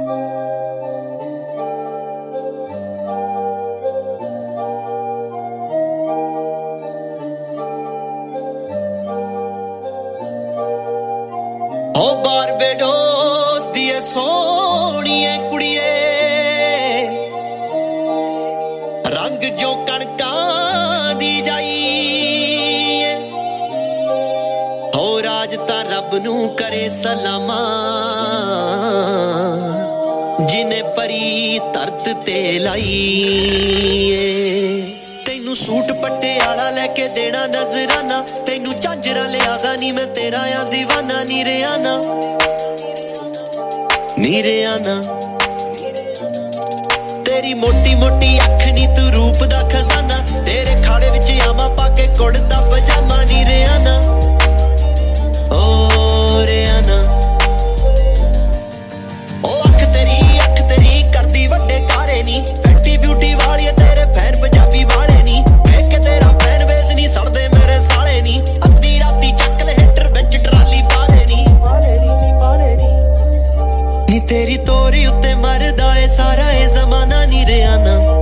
ओ Barbados दिए सोहणीए कुड़िए रंग जो कणकां दी जाई हो राज तां रब नूं करे सलामा जिने परी धरत ते लाई तैनू सूट पटियाला लेके देना नजराना तैनू झांजरा लियादा नी मैं तेरा आ दीवाना नीरे आना तेरी मोटी मोटी अख नी तू रूप दा खजाना तेरे खाड़े विच आमा पाके कुड़दा पजामा नीरे आना ओ रे आना ओ अख तेरी करदी वड्डे कारे नी फैक्टी ब्यूटी वाली तेरे फैन पंजाबी वाले नी वेख के तेरा फैन बेस नी सड़दे मेरे साले नी अद्धी राती चक ले हिटर विच ट्राली पाले नी नी तेरी तोरी उत्ते मरदा ए सारा ए जमाना नीरे आना